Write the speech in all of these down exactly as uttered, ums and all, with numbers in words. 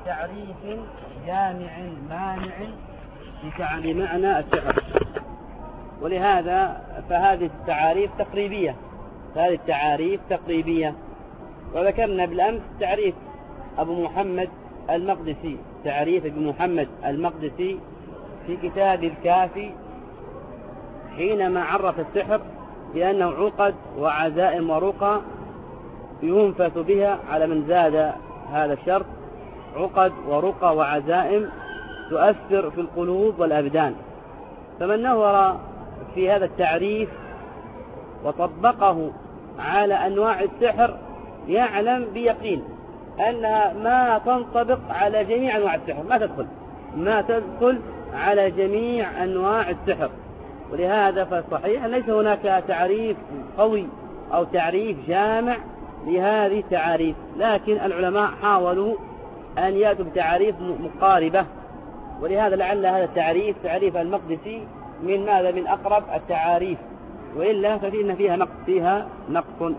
تعريف جامع مانع بمعنى السحر. ولهذا فهذه التعاريف تقريبية هذه التعاريف تقريبية وذكرنا بالأمس تعريف أبو محمد المقدسي تعريف أبو محمد المقدسي في كتاب الكافي حينما عرف السحر بأنه عقد وعزائم ورقى ينفث بها على من زاد هذا الشرط، عقد ورقى وعزائم تؤثر في القلوب والأبدان. فمن نظر في هذا التعريف وطبقه على أنواع السحر يعلم بيقين أنها ما تنطبق على جميع أنواع السحر، ما تدخل ما تدخل على جميع أنواع السحر. ولهذا فالصحيح ليس هناك تعريف قوي أو تعريف جامع لهذه التعاريف، لكن العلماء حاولوا أن يأتوا بتعاريف مقاربة، ولهذا لعل هذا التعريف تعريف المقدسي من ماذا من أقرب التعاريف، وإلا فإن فيها نقص فيها نقص.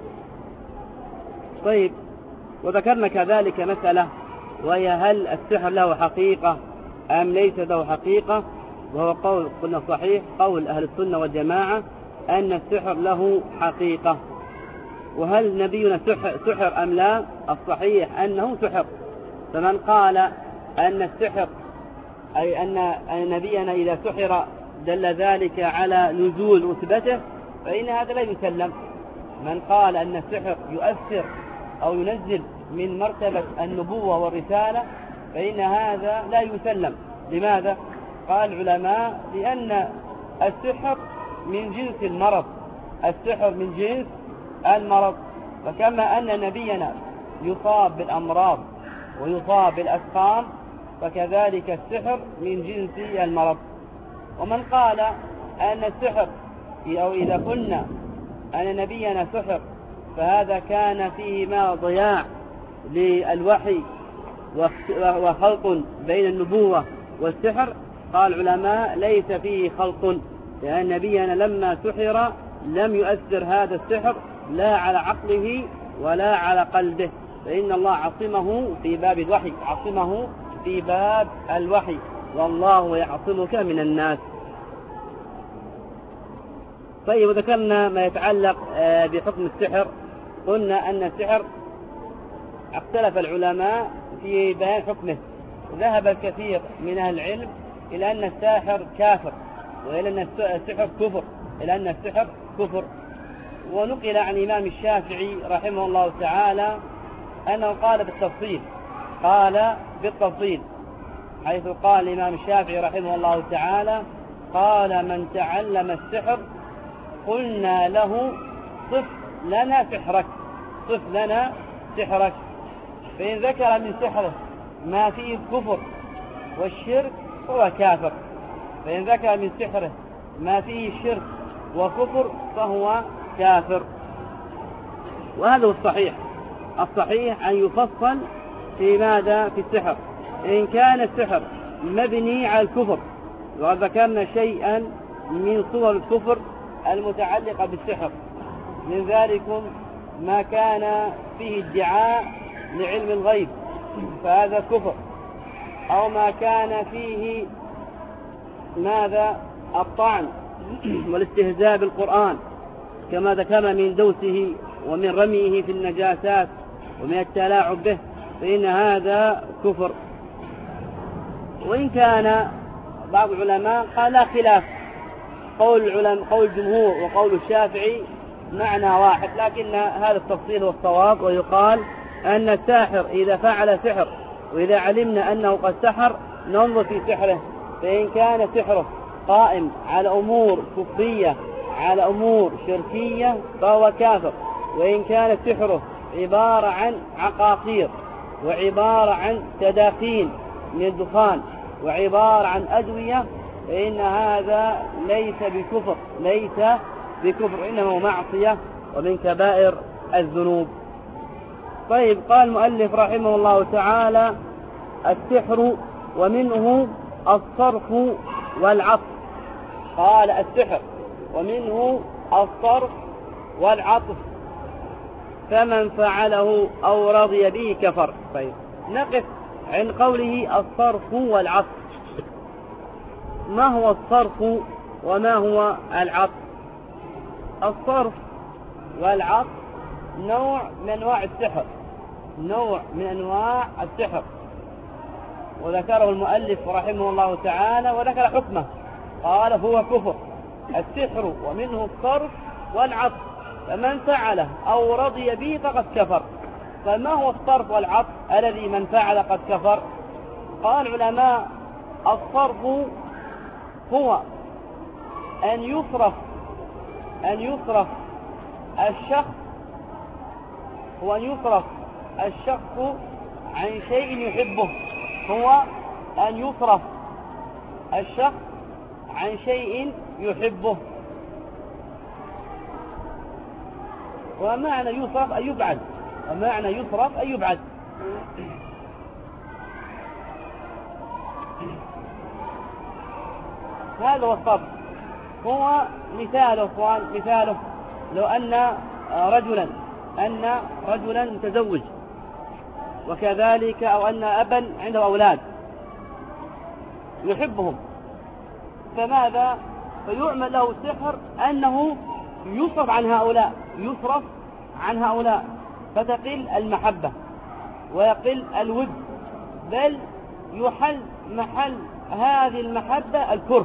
طيب، وذكرنا كذلك مسألة وهي هل السحر له حقيقة أم ليس له حقيقة، وهو قول قلنا صحيح قول أهل السنة والجماعة أن السحر له حقيقة. وهل نبينا سحر, سحر أم لا؟ الصحيح أنه سحر. فمن قال أن السحر أي أن نبينا إذا سحر دل ذلك على نزول رتبته فإن هذا لا يسلم. من قال أن السحر يؤثر أو ينزل من مرتبة النبوة والرسالة فإن هذا لا يسلم. لماذا؟ قال العلماء لأن السحر من جنس المرض، السحر من جنس المرض. فكما أن نبينا يصاب بالأمراض ويصاب بالأسقام فكذلك السحر من جنس المرض. ومن قال أن السحر أو إذا قلنا أن نبينا سحر فهذا كان فيه ما ضياع للوحي وخلط بين النبوة والسحر، قال العلماء ليس فيه خلط، لأن نبينا لما سحر لم يؤثر هذا السحر لا على عقله ولا على قلبه، فإن الله عصمه في باب الوحي عصمه في باب الوحي والله يعصمك من الناس. طيب، وذكرنا ما يتعلق بحكم السحر. قلنا أن السحر اختلف العلماء في بيان حكمه، ذهب الكثير من أهل العلم إلى أن الساحر كافر وإلى أن السحر كفر إلى أن السحر كفر ونقل عن الإمام الشافعي رحمه الله تعالى أنه قال بالتفصيل قال بالتفصيل حيث قال الإمام الشافعي رحمه الله تعالى قال من تعلم السحر قلنا له صف لنا سحرك صف لنا سحرك، فإن ذكر من سحره ما فيه الكفر والشرك هو كافر، فإن ذكر من سحره ما فيه الشرك وكفر فهو كافر. وهذا هو الصحيح الصحيح أن يفصل في ماذا في السحر. إن كان السحر مبني على الكفر، وذكرنا شيئا من صور الكفر المتعلقة بالسحر، من ذلكم ما كان فيه ادعاء لعلم الغيب فهذا كفر، أو ما كان فيه ماذا الطعن والاستهزاء بالقرآن كما ذكرنا من دوسه ومن رميه في النجاسات ومن التلاعب به فإن هذا كفر. وإن كان بعض العلماء قال لا خلاف، قول العلماء قول الجمهور وقول الشافعي معنى واحد، لكن هذا التفصيل هو الصواب، ويقال أن الساحر إذا فعل سحر وإذا علمنا أنه قد سحر ننظر في سحره، فإن كان سحره قائم على أمور كفرية على أمور شركية فهو كافر، وإن كان سحره عبارة عن عقاقير وعبارة عن تداخين من الدخان وعبارة عن أدوية فإن هذا ليس بكفر ليس بكفر إنه معصية ومن كبائر الذنوب. طيب، قال المؤلف رحمه الله تعالى السحر ومنه الصرف والعطف. قال السحر ومنه الصرف والعطف فمن فعله أو رضي به كفر. طيب، نقف عن قوله الصرف والعطف. ما هو الصرف وما هو العطف؟ الصرف والعطف نوع من أنواع السحر، نوع من أنواع السحر، وذكره المؤلف رحمه الله تعالى وذكر حكمه، قال هو كفر السحر ومنه الصرف والعطف، فمن فعله أو رضي به فقد كفر. فما هو الصرف والعطف الذي من فعل قد كفر؟ قال العلماء الصرف هو أن يصرف أن يصرف الشخص هو أن يصرف الشخص عن شيء يحبه هو أن يصرف الشخص عن شيء يحبه. ومعنى يصرف أن يبعد، ومعنى يصرف أن يبعد. هذا هو الصرف. هو مثاله اخوان، مثاله لو أن رجلا أن رجلا متزوج، وكذلك أو أن أبا عنده أولاد يحبهم، فماذا؟ فيعمل له سحر أنه يصرف عن هؤلاء، يصرف عن هؤلاء، فتقل المحبة ويقل الود، بل يحل محل هذه المحبة الكره،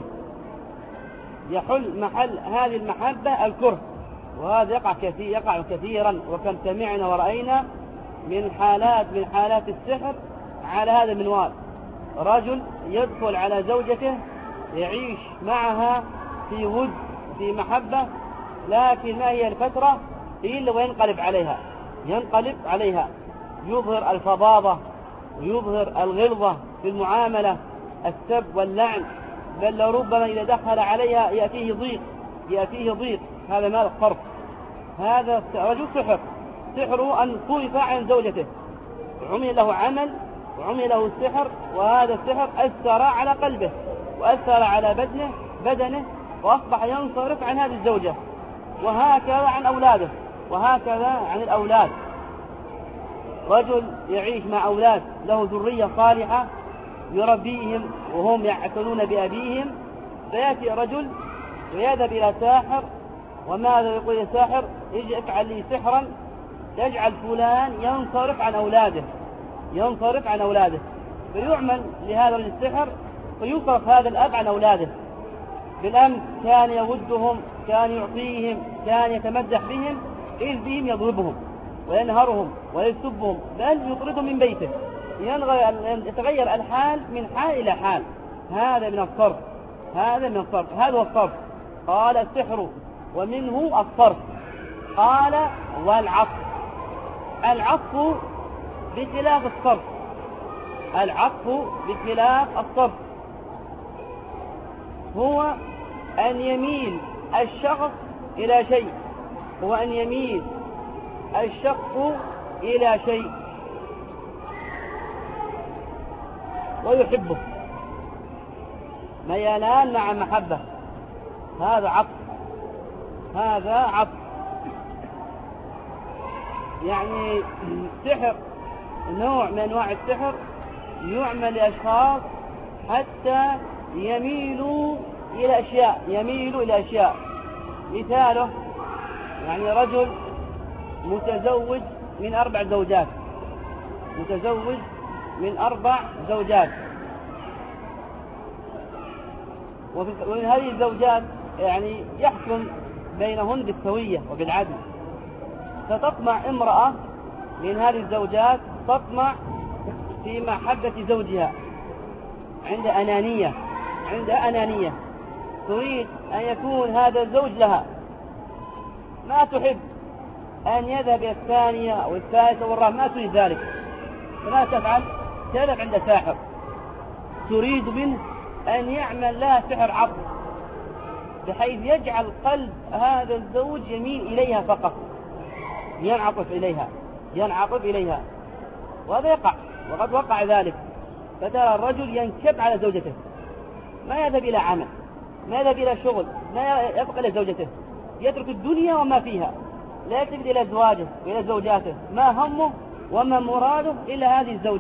يحل محل هذه المحبة الكره. وهذا يقع كثير يقع كثيرا، وكم سمعنا ورأينا من حالات من حالات السحر على هذا المنوال. رجل يدخل على زوجته يعيش معها في ود في محبة، لكن ما هي الفترة إلا وينقلب عليها ينقلب عليها يظهر الفظاظة ويظهر الغلظة في المعاملة، السب واللعن، بل لربما إذا دخل عليها يأتيه ضيق يأتيه ضيق هذا ما الصرف. هذا رجل سحر، سحره أن صرف عن زوجته، عمل له عمل وعمل له السحر، وهذا السحر أثر على قلبه وأثر على بدنه بدنه وأصبح ينصرف عن هذه الزوجة، وهكذا عن أولاده، وهكذا عن الأولاد. رجل يعيش مع أولاد له ذرية صالحة يربيهم وهم يعتنون بأبيهم، فيأتي رجل ويذهب إلى ساحر، وماذا يقول الساحر؟ يجي افعل لي سحرا يجعل فلان ينصرف عن أولاده ينصرف عن أولاده فيعمل لهذا السحر فيصرف هذا الأب عن أولاده. بالأمس كان يودهم، كان يعطيهم، كان يتمدح بهم، إذ بهم يضربهم وينهرهم ويسبهم، بل يطردهم من بيته، يتغير الحال من حال إلى حال. هذا من الصرف هذا من الصرف هذا هو الصرف. قال السحر ومنه الصرف. قال والعطف. العطف بخلاف الصرف العطف بخلاف الصرف هو أن يميل الشخص إلى شيء هو أن يميل الشخص إلى شيء ويحبه، ميلان مع محبة، هذا عطف هذا عطف يعني سحر، نوع من أنواع السحر يعمل لأشخاص حتى يميلوا إلى أشياء يميلوا إلى أشياء مثاله يعني رجل متزوج من أربع زوجات متزوج من أربع زوجات ومن هذه الزوجات يعني يحكم بينهن بالسوية وبالعدل، فتطمع امرأة من هذه الزوجات تطمع في محبة زوجها، عند أنانية عند أنانية تريد أن يكون هذا الزوج لها، ما تحب أن يذهب إلى الثانية أو الثالثة والرابعة، ما تريد ذلك، فلا تفعل تذهب عند ساحر تريد منه أن يعمل لها سحر عطف بحيث يجعل قلب هذا الزوج يميل إليها فقط، ينعطف إليها ينعطف إليها وهذا يقع، وقد وقع ذلك. فترى الرجل ينكب على زوجته، ما يذهب إلى عمل، ما يذهب إلى شغل، ما يبقى إلى زوجته، يترك الدنيا وما فيها، لا يلتفت إلى زواجه وإلى زوجاته، ما همه وما مراده إلا هذه الزوجة،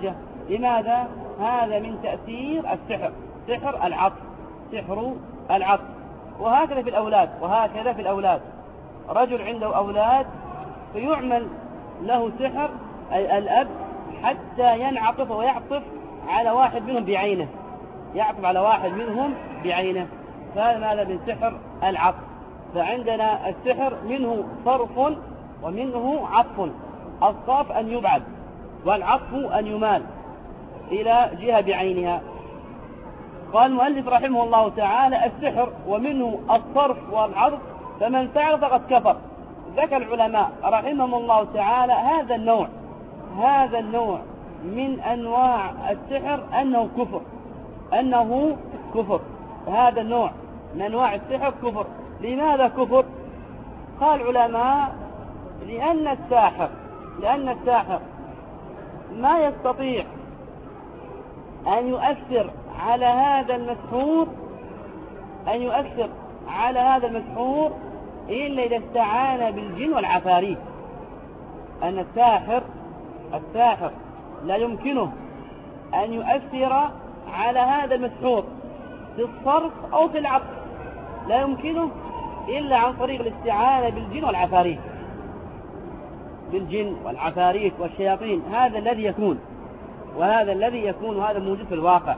لماذا؟ هذا من تأثير السحر، سحر العطف، سحر العطف. وهكذا في الأولاد، وهكذا في الأولاد، رجل عنده أولاد فيعمل له سحر أي الأب حتى ينعطف ويعطف على واحد منهم بعينه، يعطف على واحد منهم بعينه، فهذا من سحر العطف. فعندنا السحر منه صرف ومنه عطف، الصرف أن يبعد والعطف أن يمال إلى جهة بعينها. قال المؤلف رحمه الله تعالى السحر ومنه الصرف والعطف فمن فعل فقد كفر. ذكر العلماء رحمهم الله تعالى هذا النوع هذا النوع من أنواع السحر أنه كفر، أنه كفر هذا النوع من أنواع السحر كفر. لماذا كفر؟ قال العلماء لأن الساحر لأن الساحر ما يستطيع أن يؤثر على هذا المسحور أن يؤثر على هذا المسحور إلا إذا استعان بالجن والعفاريت. أن الساحر الساحر لا يمكنه أن يؤثر على هذا المسحور في الصرف أو في العطف، لا يمكنه إلا عن طريق الاستعانة بالجن والعفاريت بالجن والعفاريت والشياطين. هذا الذي يكون وهذا الذي يكون وهذا موجود في الواقع.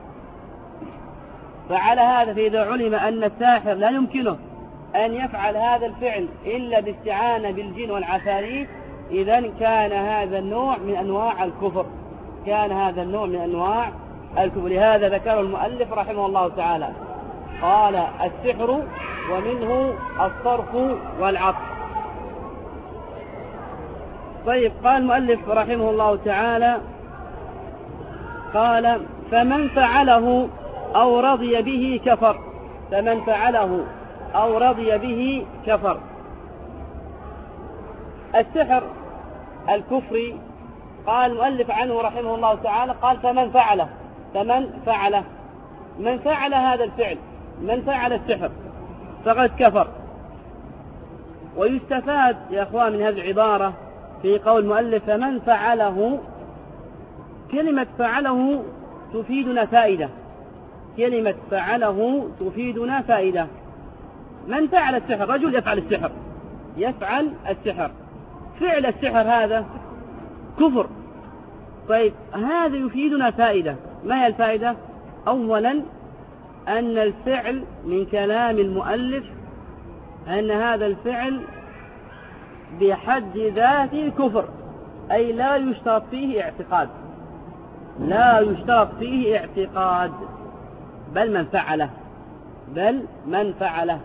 فعلى هذا فإذا علم أن الساحر لا يمكنه أن يفعل هذا الفعل إلا باستعانة بالجن والعفاريت، إذن كان هذا النوع من أنواع الكفر كان هذا النوع من أنواع الكفر. لهذا ذكره المؤلف رحمه الله تعالى قال السحر ومنه الصرف والعطف. طيب قال المؤلف رحمه الله تعالى قال فمن فعله أو رضي به كفر فمن فعله أو رضي به كفر. السحر الكفري قال المؤلف عنه رحمه الله تعالى قال فمن فعله فمن فعله من فعل هذا الفعل من فعل السحر فقد كفر. ويستفاد يا أخوان من هذه العبارة في قول المؤلف فمن فعله، كلمة فعله تفيدنا فائدة كلمة فعله تفيدنا فائدة. من فعل السحر رجل يفعل السحر يفعل السحر فعل السحر هذا كفر. طيب هذا يفيدنا فائدة. ما هي الفائدة؟ أولا أن الفعل من كلام المؤلف أن هذا الفعل بحد ذاته كفر، أي لا يشترط فيه اعتقاد لا يشترط فيه اعتقاد بل من فعله بل من فعله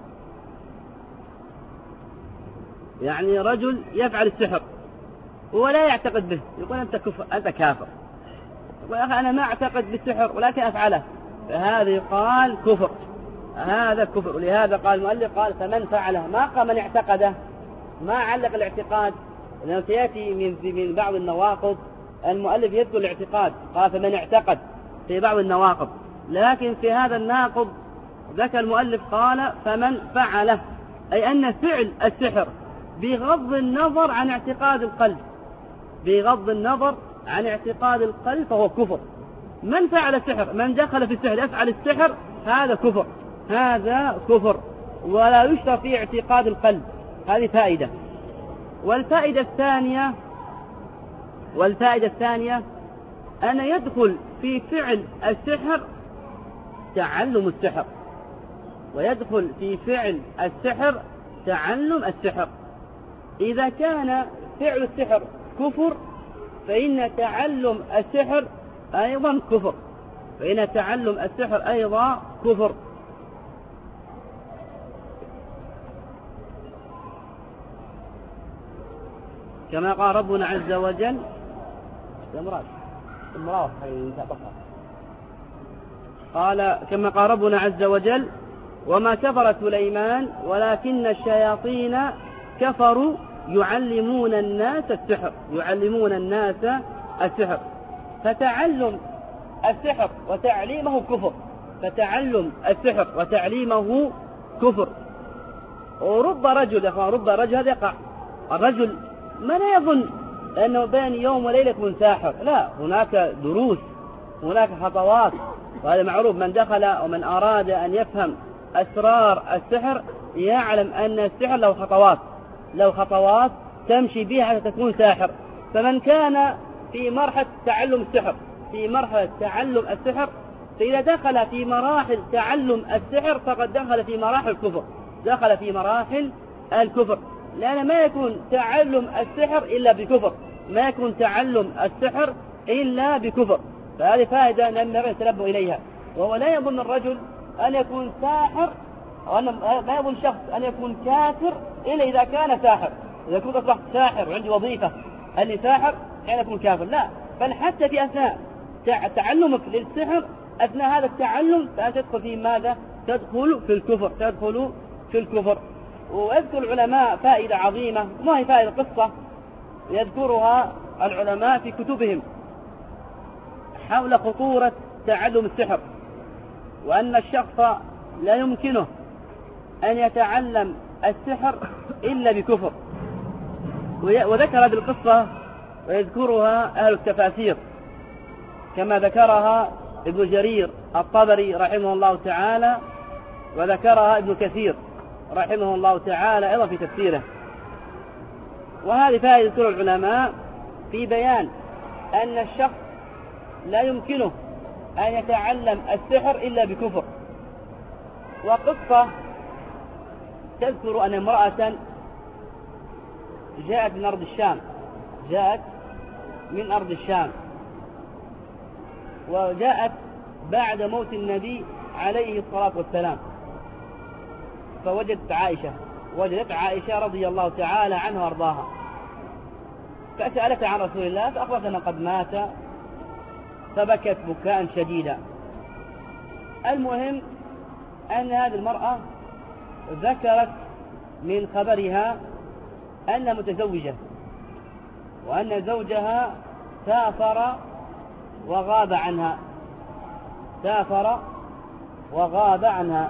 يعني رجل يفعل السحر ولا يعتقد به، يقول أنت كفر أنت كافر، يقول أخي أنا ما أعتقد بالسحر ولكن أفعله، فهذا يقال كفر هذا كفر. ولهذا قال المؤلف قال فمن فعله، ما قال من اعتقده، ما علق الاعتقاد، لأنه سيأتي من من بعض النواقض المؤلف يذكر الاعتقاد قال فمن اعتقد في بعض النواقض، لكن في هذا الناقض ذكر المؤلف قال فمن فعله، أي أن فعل السحر بغض النظر عن اعتقاد القلب بغض النظر عن اعتقاد القلب فهو كفر. من فعل السحر من دخل في السحر يفعل السحر هذا كفر هذا كفر ولا يشترط في اعتقاد القلب. هذه فائدة. والفائدة الثانية والفائدة الثانية أن يدخل في فعل السحر تعلم السحر، ويدخل في فعل السحر تعلم السحر. إذا كان فعل السحر كفر فإن تعلم السحر أيضا كفر فإن تعلم السحر أيضا كفر. كما قال ربنا عز وجل قال كما قال ربنا عز وجل وما كفر سليمان ولكن الشياطين كفروا يعلمون الناس السحر يعلمون الناس السحر. فتعلم السحر وتعليمه كفر فتعلم السحر وتعليمه كفر. ورب رجل رب رجل هذا يقع الرجل ما لا يظن لأنه بين يوم وليلة يكون ساحر، لا، هناك دروس، هناك خطوات، وهذا معروف. من دخل ومن أراد أن يفهم أسرار السحر يعلم أن السحر له خطوات، له خطوات تمشي بها حتى تكون ساحر. فمن كان في مرحلة تعلم السحر في مرحلة تعلم السحر فإذا دخل في مراحل تعلم السحر فقد دخل في مراحل الكفر، دخل في مراحل الكفر، لأن ما يكون تعلم السحر إلا بكفر، ما يكون تعلم السحر إلا بكفر. فهذه فائدة نبغي نتنبه إليها. وهو لا يظن الرجل أن يكون ساحر، أو ما يظن شخص أن يكون كافر إلا إذا كان ساحر. إذا كنت أصبحت ساحر وعندي وظيفة أني ساحر حين أكون كافر، لا، بل حتى في أثناء تعلمك للسحر، أثناء هذا التعلم فأنت تدخل في ماذا؟ تدخل في الكفر، تدخل في الكفر. ويذكر العلماء فائدة عظيمة، ما هي فائدة، قصة يذكرها العلماء في كتبهم حول خطورة تعلم السحر، وأن الشخص لا يمكنه أن يتعلم السحر إلا بكفر. وذكر هذه القصة ويذكرها أهل التفاسير كما ذكرها ابن جرير الطبري رحمه الله تعالى، وذكرها ابن كثير رحمه الله تعالى أيضا في تفسيره. وهذه فائدة العلماء في بيان أن الشخص لا يمكنه أن يتعلم السحر إلا بكفر. وقصة تذكر أن امرأة جاءت من أرض الشام جاءت من أرض الشام وجاءت بعد موت النبي عليه الصلاة والسلام، فوجدت عائشة وجدت عائشة رضي الله تعالى عنها وارضاها، فسألت عن رسول الله فأخبرت أنه قد مات، فبكت بكاء شديدا. المهم أن هذه المرأة ذكرت من خبرها أنها متزوجة، وأن زوجها سافر وغاب عنها سافر وغاب عنها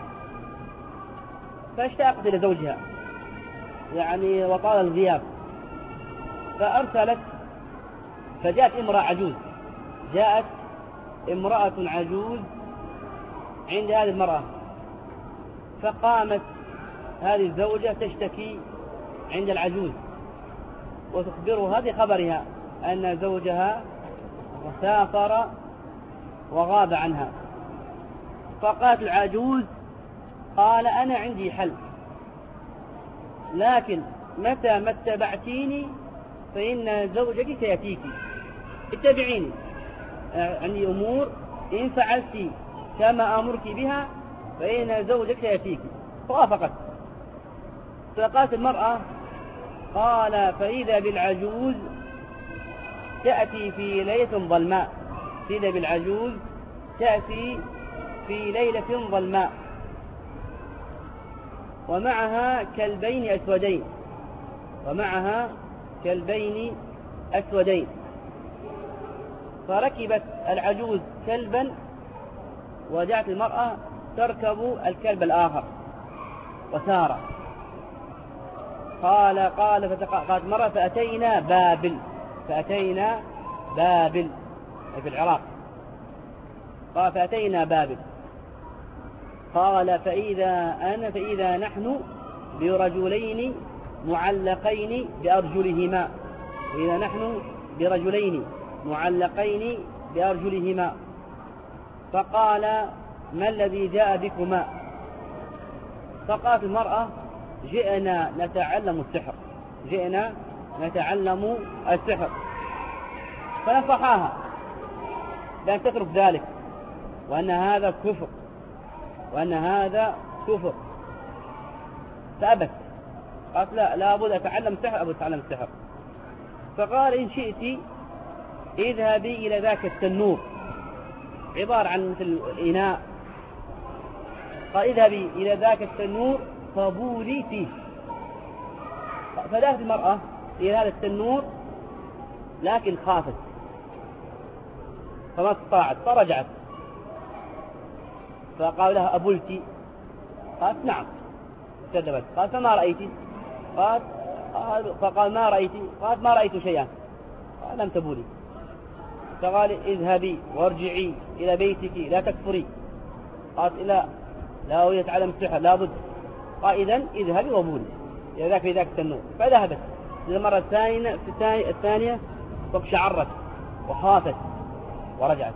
فاشتاقت إلى زوجها يعني وطال الغياب، فأرسلت فجاءت امرأة عجوز جاءت امرأة عجوز عند هذه المرأة، فقامت هذه الزوجة تشتكي عند العجوز وتخبرها بخبرها أن زوجها سافر وغاب عنها. فقالت العجوز قال أنا عندي حل، لكن متى ما اتبعتيني فإن زوجك سيأتيك، اتبعيني، عندي أمور إن فعلت كما أمرك بها فإن زوجك سيأتيك. فوافقت. فقالت المرأة قال فإذا بالعجوز تأتي في ليلة ظلماء فإذا بالعجوز تأتي في ليلة ظلماء ومعها كلبين أسودين ومعها كلبين أسودين فركبت العجوز كلبا وجاءت المرأة تركب الكلب الآخر وسار. قال قال قالت مرة فأتينا بابل فأتينا بابل في العراق قال فأتينا بابل قال فإذا أنا فإذا نحن برجلين معلقين بأرجلهما فإذا نحن برجلين معلقين بأرجلهما فقال ما الذي جاء بكما؟ فقالت المرأة جئنا نتعلم السحر جئنا نتعلم السحر. فنصحاها بأن تترك ذلك وأن هذا كفر وأن هذا كفر فأبت. قالت لا لابد أتعلم السحر أبو أتعلم السحر. فقال إن شئت اذهبي إلى ذاك التنور عبارة عن مثل إناء قال اذهبي إلى ذاك التنور فبولي فيه. فذهبت المرأة إلى هذا التنور لكن خافت فما استطاعت فرجعت. فقال لها أبلتي؟ قالت نعم كذبت. قال فما رأيتي؟ قالت قال فقال ما رأيت؟ قال ما رأيت شيئا. قال لم تبولي. فقال اذهبي وارجعي إلى بيتك لا تكفري. قالت لا لا أريد أتعلم السحر لا بد. قال إذن اذهبي وبولي إذا ذاك في ذاك التنور. فذهبت المرة الثانية في الثانية فشعرت وخافت ورجعت.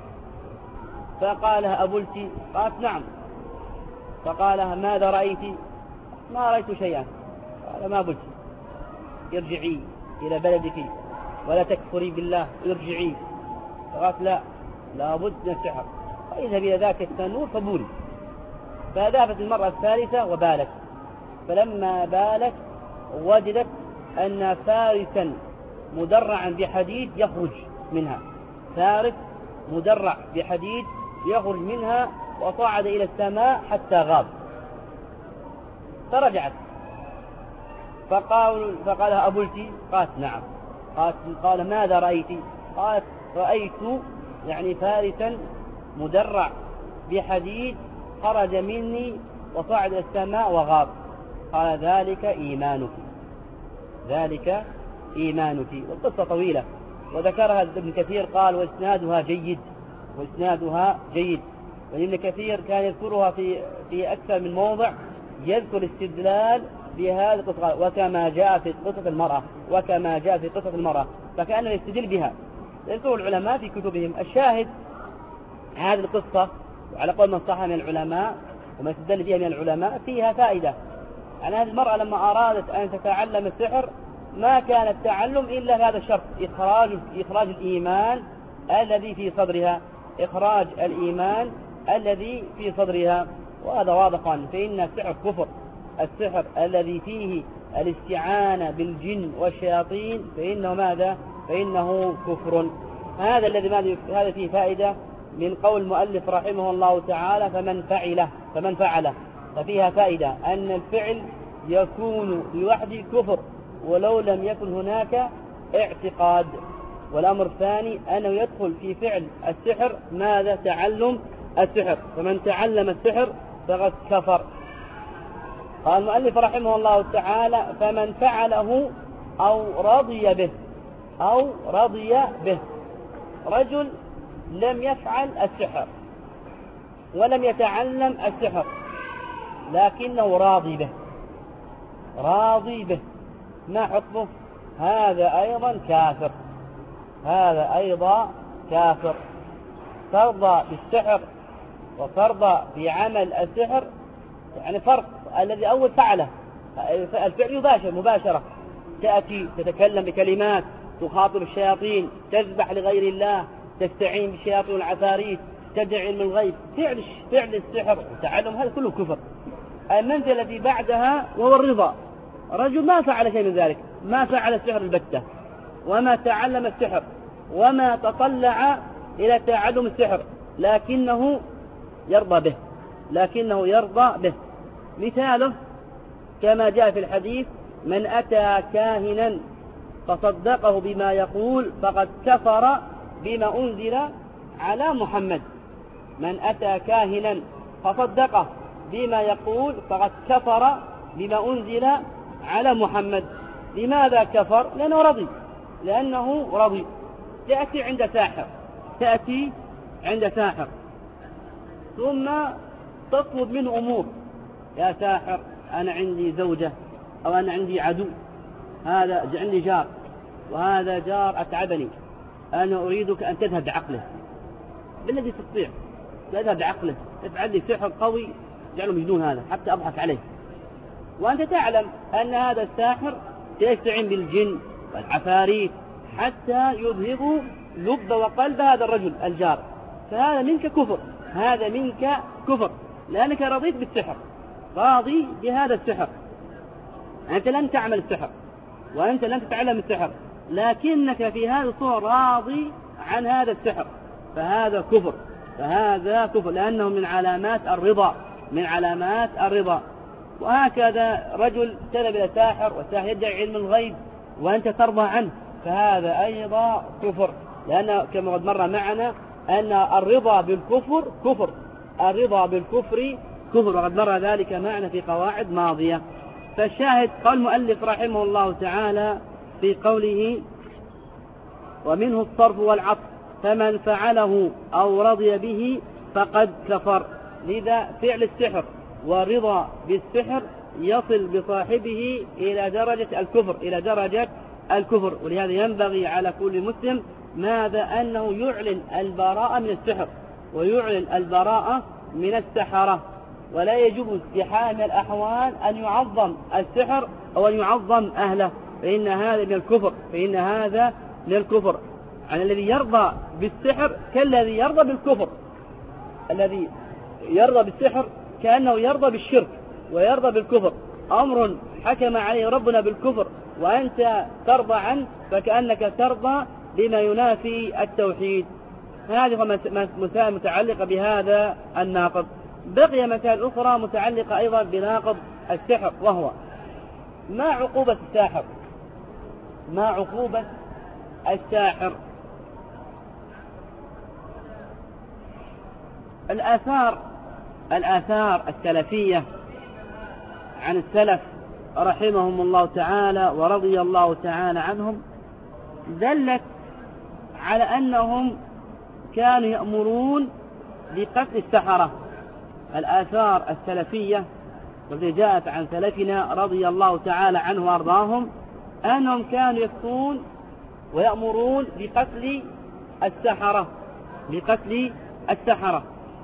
فقال لها أبلتي؟ قالت نعم. فقال لها ماذا رأيت؟ ما رأيت شيئا. قال ما بلتي، ارجعي إلى بلدك ولا تكفري بالله، ارجعي. فقالت لا لا بد من السحر. فإذهب إلى ذاك التنور فبولي. فذهبت المرة الثالثة وبالت. فلما بالت وجدت أن فارسا مدرعا بحديد يخرج منها، فارس مدرع بحديد يخرج منها وصعد إلى السماء حتى غاب. فرجعت فقال فقالها أبلتي؟ قالت نعم. قالت قال ماذا رأيت؟ قالت رأيت يعني فارسا مدرع بحديد خرج مني وصعد إلى السماء وغاب. قال ذلك إيمانك، ذلك إيمانك. والقصة طويلة وذكرها ابن كثير قال وإسنادها جيد، وإسنادها جيد. وابن كثير كان يذكرها في في أكثر من موضع، يذكر استدلال بهذه القصة وكما جاء في قصة المرأة، وكما جاء في قصة المرأة، فكأنه يستدل بها. يذكر العلماء في كتبهم. الشاهد هذه القصة وعلى قول من صح من العلماء وما استدل بها من العلماء فيها فائدة. يعني هذه المرأة لما أرادت أن تتعلم السحر ما كان التعلم إلا بهذا الشرط، إخراج إخراج الإيمان الذي في صدرها، إخراج الإيمان الذي في صدرها. وهذا واضح فإن السحر كفر. السحر الذي فيه الاستعانة بالجن والشياطين فإنه ماذا؟ فإنه كفر. هذا الذي هذا فيه فائدة من قول المؤلف رحمه الله تعالى فمن فعله فمن فعله ففيها فائدة أن الفعل يكون لوحده كفر ولو لم يكن هناك اعتقاد. والأمر الثاني أنه يدخل في فعل السحر ماذا؟ تعلم السحر. فمن تعلم السحر فقد كفر. قال المؤلف رحمه الله تعالى فمن فعله أو رضي به أو رضي به. رجل لم يفعل السحر ولم يتعلم السحر لكنه راضي به، راضي به، ما حكمه؟ هذا أيضا كافر، هذا أيضا كافر. ترضى بالسحر وترضى بعمل السحر يعني فرق. الذي أول فعله الفعل يباشر مباشرة، تأتي تتكلم بكلمات، تخاطب الشياطين، تذبح لغير الله، تستعين بالشياطين والعفاريت، تدعي علم الغيب، فعل فعل السحر وتعلم هذا كله كفر. المنزلة التي بعدها وهو الرضا. رجل ما فعل شيء من ذلك، ما فعل السحر البتة وما تعلم السحر وما تطلع إلى تعلم السحر لكنه يرضى به، لكنه يرضى به. مثاله كما جاء في الحديث من أتى كاهنا فصدقه بما يقول فقد كفر بما أنزل على محمد. من أتى كاهنا فصدقه بما يقول فقد كفر بما أنزل على محمد. لماذا كفر؟ لأنه رضي، لأنه رضي. تأتي عند ساحر، تأتي عند ساحر ثم تطلب منه أمور. يا ساحر أنا عندي زوجة أو أنا عندي عدو، هذا عندي جار وهذا جار أتعبني، أنا أريدك أن تذهب بعقله بالذي تستطيع، تذهب بعقله، افعل لي سحر قوي جعله مجنون هذا حتى أضحك عليه. وأنت تعلم أن هذا الساحر سيستعين بالجن والعفاريت حتى يذهبوا لب وقلب هذا الرجل الجار. فهذا منك كفر، هذا منك كفر لأنك رضيت بالسحر، راضي بهذا السحر. أنت لن تعمل السحر وأنت لن تتعلم السحر لكنك في هذا الصورة راضي عن هذا السحر، فهذا كفر، فهذا كفر لأنه من علامات الرضا، من علامات الرضا. وهكذا رجل تذهب إلى ساحر والساحر يدعي علم الغيب وأنت ترضى عنه، فهذا أيضا كفر، لأن كما قد مر معنا أن الرضا بالكفر كفر، الرضا بالكفر كفر، وقد مر ذلك معنا في قواعد ماضية. فالشاهد قال المؤلف رحمه الله تعالى في قوله ومنه الصرف والعطف فمن فعله أو رضي به فقد كفر. لذا فعل السحر والرضا بالسحر يصل بصاحبه إلى درجة الكفر إلى درجة الكفر. ولهذا ينبغي على كل مسلم ماذا أنه يعلن البراءة من السحر ويعلن البراءة من السحرة، ولا يجوز بحال من الأحوال أن يعظم السحر أو أن يعظم أهله، فإن هذا من الكفر فإن هذا من الكفر. عن الذي يرضى بالسحر كالذي يرضى بالكفر، الذي يرضى بالسحر كأنه يرضى بالشرك ويرضى بالكفر. أمر حكم عليه ربنا بالكفر وأنت ترضى عنه فكأنك ترضى بما ينافي التوحيد. هذه مسائل متعلقة بهذا الناقض. بقي مسائل أخرى متعلقة أيضا بناقض السحر، وهو ما عقوبة الساحر ما عقوبة الساحر. الآثار الآثار السلفية عن السلف رحمهم الله تعالى ورضي الله تعالى عنهم دلت على أنهم كانوا يأمرون بقتل السحرة. الآثار السلفية التي جاءت عن سلفنا رضي الله تعالى عنه وأرضاهم أنهم كانوا يفتون ويأمرون بقتل السحرة بقتل السحرة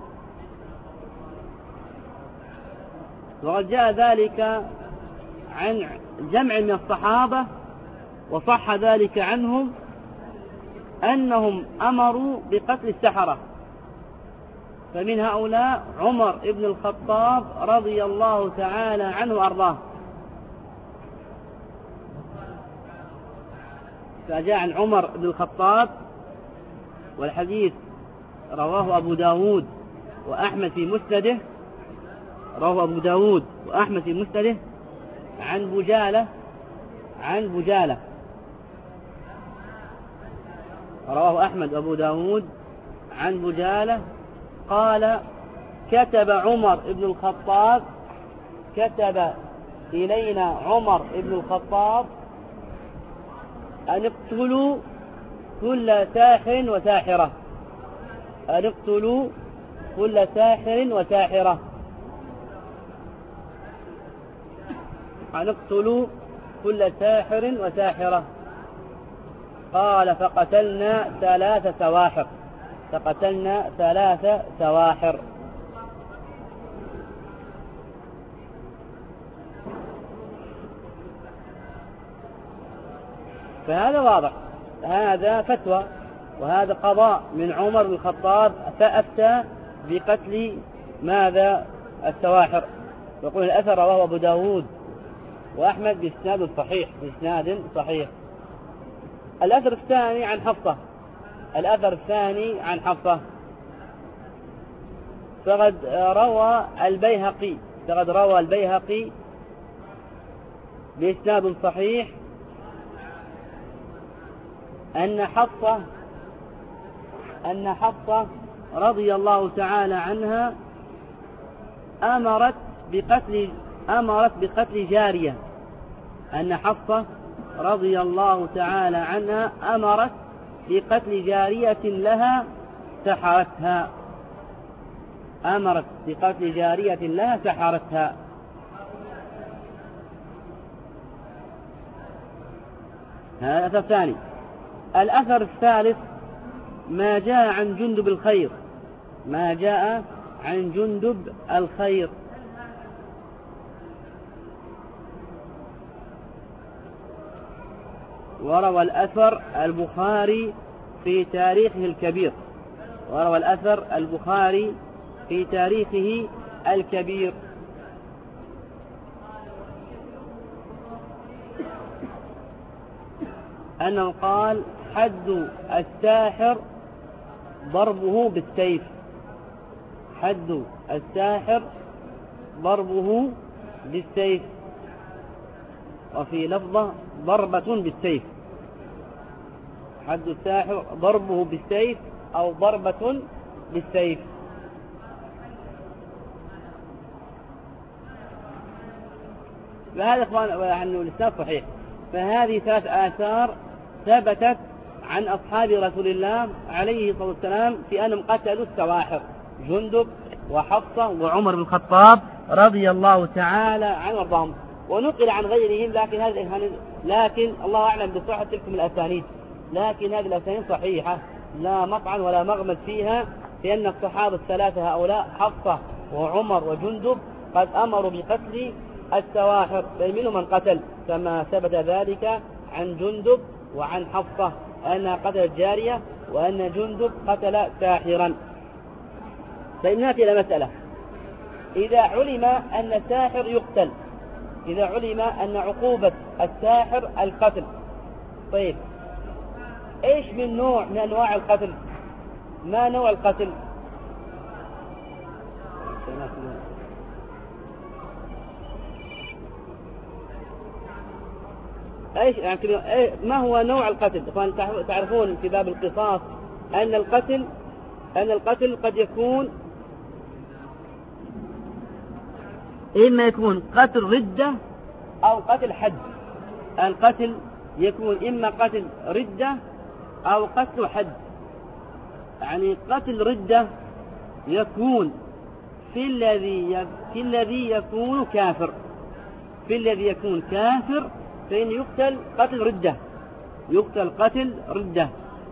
وقد جاء ذلك عن جمع من الصحابة وصح ذلك عنهم أنهم أمروا بقتل السحرة. فمن هؤلاء عمر بن الخطاب رضي الله تعالى عنه وأرضاه، فجاء عن عمر بن الخطاب والحديث رواه أبو داود وأحمد في مسنده رواه أبو داود وأحمد في مسنده عن بجالة عن بجالة رواه أحمد وأبو داود عن بجالة قال كتب عمر بن الخطاب كتب إلينا عمر بن الخطاب أن اقتلوا كل ساحر وساحرة أن اقتلوا كل ساحر وساحرة أن اقتلوا كل ساحر وساحرة. قال فقتلنا ثلاث سواحر فقتلنا ثلاث سواحر. فهذا واضح، هذا فتوى وهذا قضاء من عمر بن الخطاب فأفتى بقتل ماذا السواحر. يقول الأثر رواه أبو داود وأحمد بإسناد صحيح بإسناد صحيح. الأثر الثاني عن حفصة الأثر الثاني عن حفصة فقد روى البيهقي فقد روى البيهقي بإسناد صحيح أن حفصة أن حفصة رضي الله تعالى عنها أمرت بقتل أمرت بقتل جارية أن حفصة رضي الله تعالى عنها أمرت بقتل جارية لها سحرتها أمرت بقتل جارية لها سحرتها. هذا الأثر الثاني. الأثر الثالث ما جاء عن جندب الخير ما جاء عن جندب الخير وروى الأثر البخاري في تاريخه الكبير وروى الأثر البخاري في تاريخه الكبير أنه قال حد الساحر ضربه بالسيف حد الساحر ضربه بالسيف وفي لفظة ضربة بالسيف حد الساحر ضربه بالسيف أو ضربة بالسيف. فهذا إخوان يعني الإسناد صحيح. فهذه ثلاث آثار ثبتت عن أصحاب رسول الله عليه الصلاة والسلام في أنهم قتلوا السواحر، جندب وحفصة وعمر بن الخطاب رضي الله تعالى عنهم وارضاهم. ونقل عن غيرهم، لكن هذه لكن الله أعلم بصحة تلك الأسانيد، لكن هذه الأسانيد صحيحة لا مطعن ولا مغمز فيها، لأن الصحابة الثلاثة هؤلاء حفصة وعمر وجندب قد أمروا بقتل السواحر، بل منهم من قتل، كما ثبت ذلك عن جندب وعن حفصة أنها قتلت جارية وأن جندب قتل ساحرا. فإناتي إلى مسألة: إذا علم أن الساحر يقتل، إذا علم أن عقوبة الساحر القتل، طيب إيش من نوع من أنواع القتل؟ ما نوع القتل؟ ايش يعني ما هو نوع القتل؟ تعرفون في باب القصاص ان القتل ان القتل قد يكون اما يكون قتل ردة او قتل حد. القتل يكون اما قتل ردة او قتل حد. يعني قتل ردة يكون في الذي في الذي يكون كافر، في الذي يكون كافر فإن يقتل قتل ردة، يقتل قتل ردة.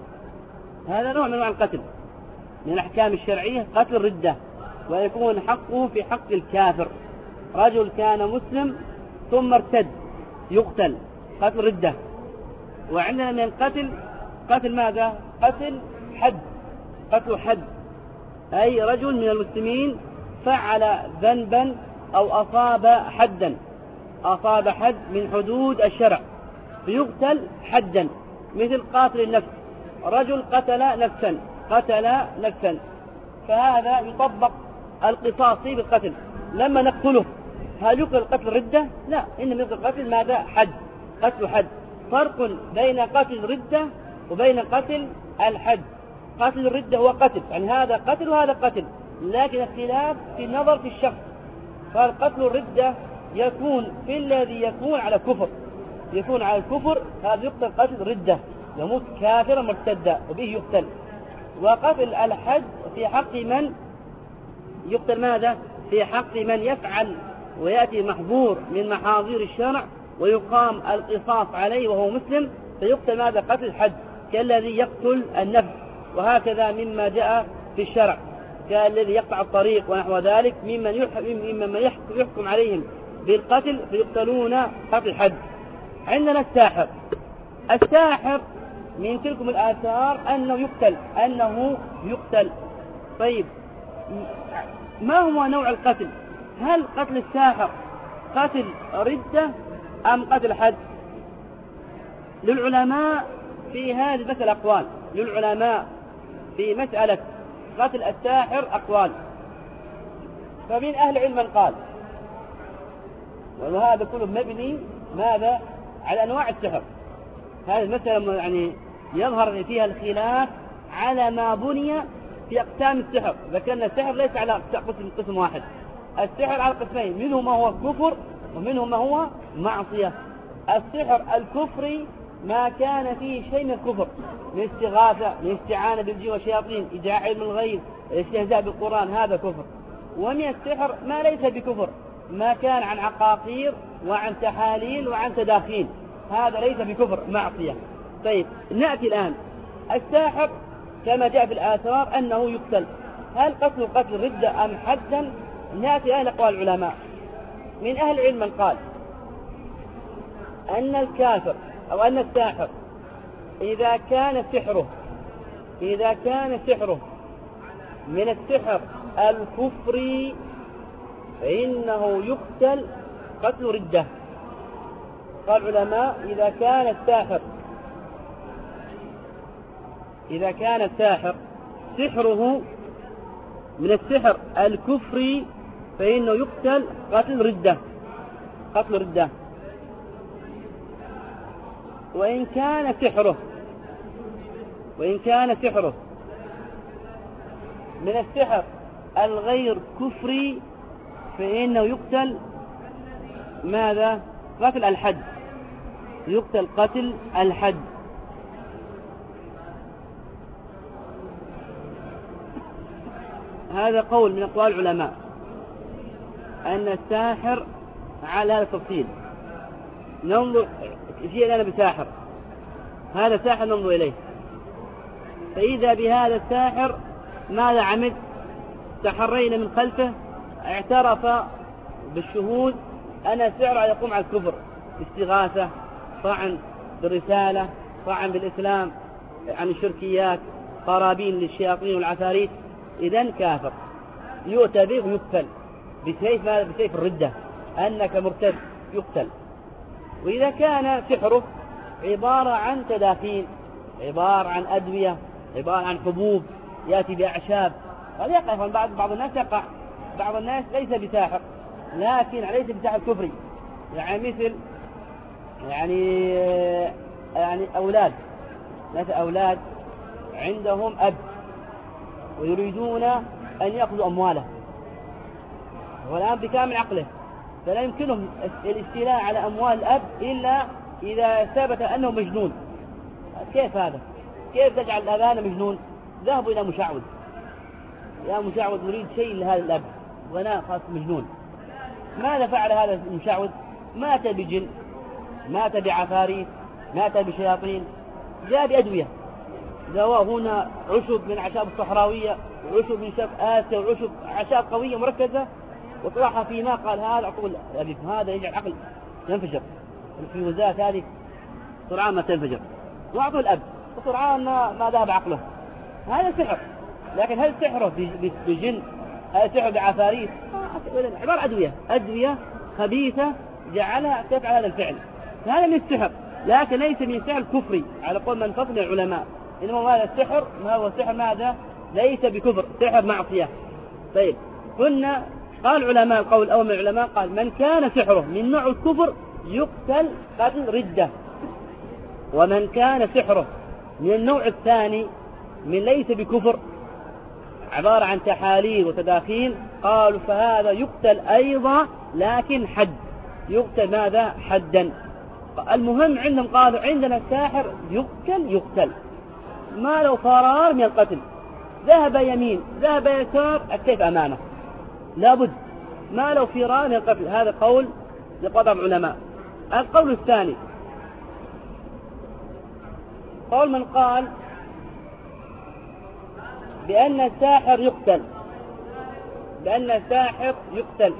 هذا نوع من أنواع القتل من الأحكام الشرعية، قتل ردة، ويكون حقه في حق الكافر. رجل كان مسلم ثم ارتد يقتل قتل ردة. وعندنا من القتل قتل ماذا؟ قتل حد، قتل حد، أي رجل من المسلمين فعل ذنبا أو أصاب حدا، أصاب حد من حدود الشرع فيقتل حدا، مثل قاتل النفس، رجل قتل نفسا قتل نفسا فهذا يطبق القصاص بالقتل. لما نقتله هل يقتل قتل ردة؟ لا، إنما يقتل قتل ماذا؟ حد، قتل حد. فرق بين قتل ردة وبين قتل الحد. قتل الردة هو قتل، يعني هذا قتل وهذا قتل، لكن اختلاف في النظر في الشخص. فالقتل الردة يكون في الذي يكون على كفر، يكون على الكفر، هذا يقتل قتل ردة، يموت كافرا مرتدا وبه يقتل. وقتل الحد في حق من يقتل ماذا؟ في حق من يفعل ويأتي محظور من محاظير الشرع ويقام القصاص عليه وهو مسلم، فيقتل ماذا؟ قتل الحد، كالذي يقتل النفس. وهكذا مما جاء في الشرع كالذي يقطع الطريق ونحو ذلك ممن يحكم, يحكم, يحكم عليهم بالقتل فيقتلون قتل الحد. عندنا الساحر، الساحر من تلكم الآثار أنه يقتل، أنه يقتل. طيب ما هو نوع القتل؟ هل قتل الساحر قتل ردة أم قتل حد؟ للعلماء في هذه المسألة أقوال، للعلماء في مسألة قتل الساحر أقوال. فمن أهل العلم من قال، وهذا كله مبني ماذا؟ على أنواع السحر. هذه المسألة يعني يظهر فيها الخلاف على ما بني في أقسام السحر. ذكرنا السحر ليس على قسم قسم واحد، السحر على قسمين، منه ما هو كفر ومنه ما هو معصية. السحر الكفري ما كان فيه شيء من الكفر، من استغاثة، من استعانة بالجن والشياطين، إدعاء علم الغيب، الاستهزاء بالقرآن، هذا كفر. ومن السحر ما ليس بكفر، ما كان عن عقاقير وعن تحاليل وعن تداخين، هذا ليس بكفر، معصية. طيب نأتي الآن الساحر كما جاء في الآثار أنه يقتل، هل قتل قتل ردة أم حدا؟ نأتي أهل أقوال العلماء. من أهل العلم من قال أن الكافر أو أن الساحر إذا كان سحره إذا كان سحره من السحر الكفري فإنه يقتل قتل ردة. قال العلماء إذا كان الساحر إذا كان الساحر سحره من السحر الكفري فإنه يقتل قتل ردة، قتل ردة. وإن كان سحره وإن كان سحره من السحر الغير كفري فإنه يقتل ماذا؟ قتل الحد، يقتل قتل الحد. هذا قول من أقوال العلماء أن الساحر على هذا التفصيل. ننظر جئنا بساحر، هذا ساحر ننظر إليه، فإذا بهذا الساحر ماذا عمل؟ تحرينا من خلفه، اعترف بالشهود أن السحر يقوم على الكفر، استغاثة، طعن بالرسالة، طعن بالإسلام، عن الشركيات، قرابين للشياطين والعفاريت، إذن كافر، يؤتى به ويقتل بسيف بسيف الردة، أنك مرتد يقتل. وإذا كان سحره عبارة عن تداخين، عبارة عن أدوية، عبارة عن حبوب، يأتي بأعشاب، قد يقع بعض بعض الناس يقع، بعض الناس ليس بساحر لكن ليس بساحر كفري، يعني مثل يعني يعني أولاد، مثل أولاد عندهم أب ويريدون أن يأخذوا أمواله، والآن بكامل عقله، فلا يمكنهم الاستيلاء على أموال الأب إلا إذا ثبت أنه مجنون. كيف هذا؟ كيف تجعل الأبان مجنون؟ ذهبوا إلى مشعوذ، يا مشعوذ نريد شيء لهذا الأب، غناء خاص مجنون. ماذا فعل هذا المشعوذ؟ مات بجن، مات بعفاريت، مات بشياطين، جاء بأدوية، دواء هنا عشب من عشاب الصحراوية، وعشب من شاب آسيا، وعشب عشاب قوية مركزة، وطرحها في ماء، قال هذا أقول أبيكم، هذا يجعل عقل ينفجر، الفيوزات هذه سرعان ما تنفجر، وأعطوا الأب وسرعان ما, ما ذهب عقله. هذا سحر، لكن هل سحره بجن؟ هل سحره بعفاريت؟ عبارة أدوية، أدوية خبيثة جعلها تفعل هذا الفعل، هذا من السحر، لكن ليس من السحر الكفري على قول من فصل العلماء، إنما هذا السحر ما هو السحر ماذا؟ ليس بكفر، سحر معصية. طيب، قلنا قال العلماء، القول الأول من العلماء قال من كان سحره من نوع الكفر يقتل قتل ردة، ومن كان سحره من النوع الثاني من ليس بكفر عبارة عن تحاليل وتداخين، قالوا فهذا يقتل أيضا لكن حد، يقتل ماذا؟ حدا. المهم عندهم قالوا عندنا الساحر يقتل يقتل، ما لو فرار من القتل، ذهب يمين ذهب يسار السيف أمامه لابد، ما لو فرار من القتل. هذا قول لقضاء العلماء. القول الثاني قول من قال بأن الساحر يقتل، بأن الساحر يقتل،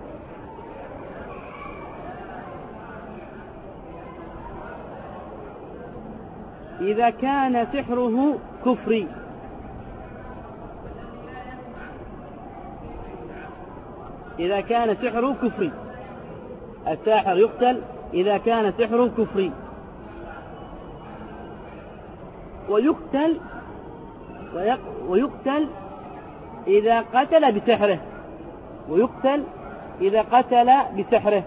إذا كان سحره كفري، إذا كان سحره كفري، الساحر يقتل إذا كان سحره كفري، ويقتل ويقتل إذا قتل بسحره، ويقتل إذا قتل بسحره.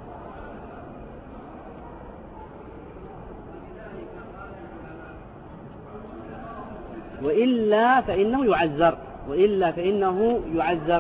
وإلا فإنه يعذر، وإلا فإنه يعذر.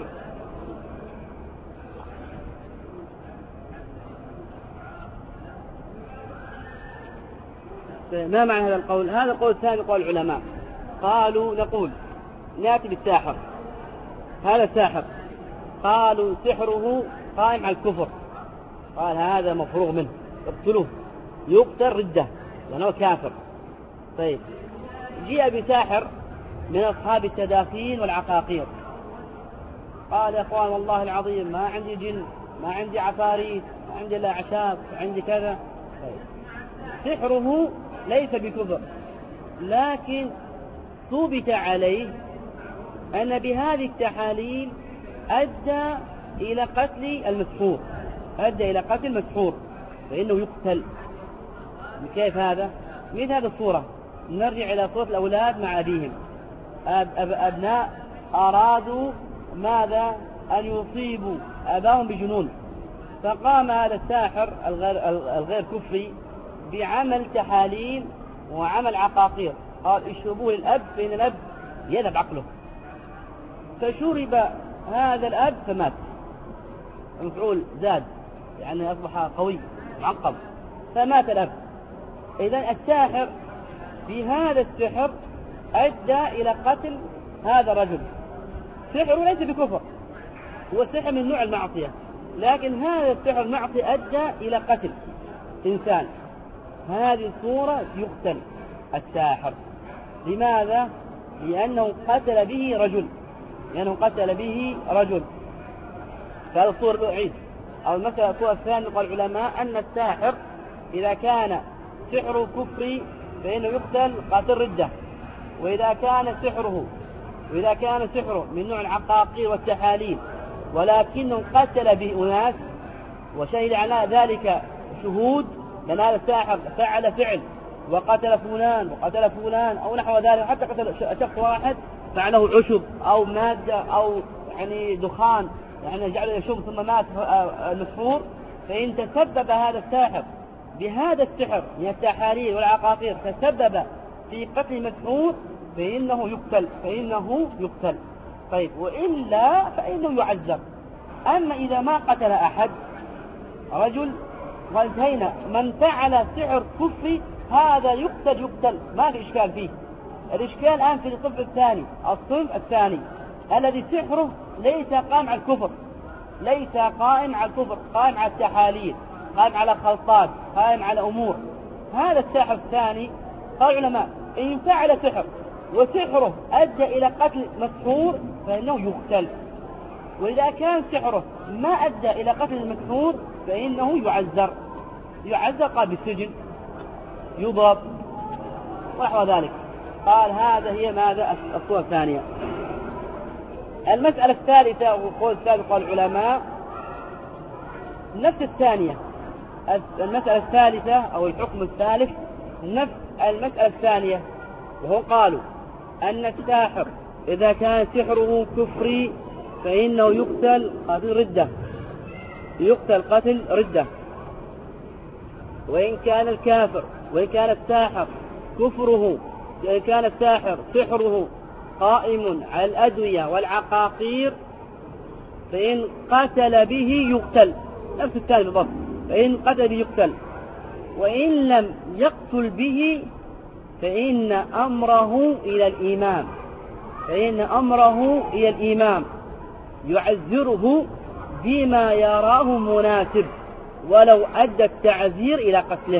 ما معنى هذا القول؟ هذا القول الثاني قول العلماء، قالوا نقول نأتي بالساحر، هذا الساحر قالوا سحره قائم على الكفر، قال هذا مفروغ منه اقتلوه، يقتل ردة لأنه كافر. طيب، جاء بساحر من أصحاب التداخين والعقاقير، قال يا أخوان والله العظيم ما عندي جن، ما عندي عفاريت، ما عندي لا أعشاب، عندي كذا. طيب، سحره ليس بكفر، لكن ثبت عليه أن بهذه التحاليل أدى إلى قتل المسحور، أدى إلى قتل المسحور، فإنه يقتل. كيف هذا؟ مثل هذه الصورة، نرجع إلى صورة الأولاد مع أبيهم، أب أب أبناء أرادوا ماذا؟ أن يصيبوا أباهم بجنون، فقام هذا الساحر الغير, الغير كفري بعمل تحاليل وعمل عقاقير، قال اشربوه للأب فإن الأب يذهب عقله، فشرب هذا الأب فمات، المفعول زاد يعني أصبح قوي، معقب، فمات الأب. إذن الساحر في هذا السحر أدى إلى قتل هذا الرجل. سحر ليس بكفر، هو سحر من نوع المعصية، لكن هذا السحر المعصي أدى إلى قتل إنسان. هذه الصورة يقتل الساحر. لماذا؟ لأنه قتل به رجل، لأنه قتل به رجل. فهذا الصورة أعيد أو المسألة الصورة الثانية قال العلماء أن الساحر إذا كان سحره كفري فإنه يقتل قاتل ردة، وإذا كان سحره وإذا كان سحره من نوع العقاقير والتحاليل ولكنه قتل به أناس وشهد على ذلك شهود، لأن هذا الساحر فعل فعل وقتل فلان وقتل فلان أو نحو ذلك، حتى قتل شخص واحد فعله عشب أو مادة أو يعني دخان يعني جعله يشم ثم مات المسحور، فإن تسبب هذا الساحر بهذا السحر من التحاليل والعقاقير تسبب في قتل مسحور فإنه يقتل فإنه يقتل طيب، وإلا فإنه يعذب. أما إذا ما قتل أحد رجل وانتهينا، من فعل سحر كفري هذا يقتل يقتل ما في إشكال فيه. الإشكال الآن في الصنف الثاني، الصنف الثاني الذي سحره ليس قائم على الكفر، ليس قائم على الكفر، قائم على التحاليل، قائم على خلطات، قائم على أمور. هذا الساحر الثاني قال العلماء إن فعل سحر وسحره أدى إلى قتل مسحور فإنه يقتل، وإذا كان سحره ما أدى إلى قتل المسحور فإنه يعذر يعذر قال بالسجن يضرب ونحو ذلك. قال هذا هي ماذا الصورة الثانية. المسألة الثالثة وقول الثالث قال العلماء نفس الثانية، المسألة الثالثة أو الحكم الثالث نفس المسألة الثانية، وهو قالوا أن الساحر إذا كان سحره كفري فإنه يقتل قتل ردة، يقتل قتل ردة. وإن كان الكافر وإن كان الساحر كفره وإن كان الساحر سحره قائم على الأدوية والعقاقير فإن قتل به يقتل، نفس الثاني بالضبط، فإن قتل به يقتل. وإن لم يقتل به فإن أمره إلى الإمام فإن أمره إلى الإمام يعذره بما يراه مناسب ولو أدى التعذير إلى قتله.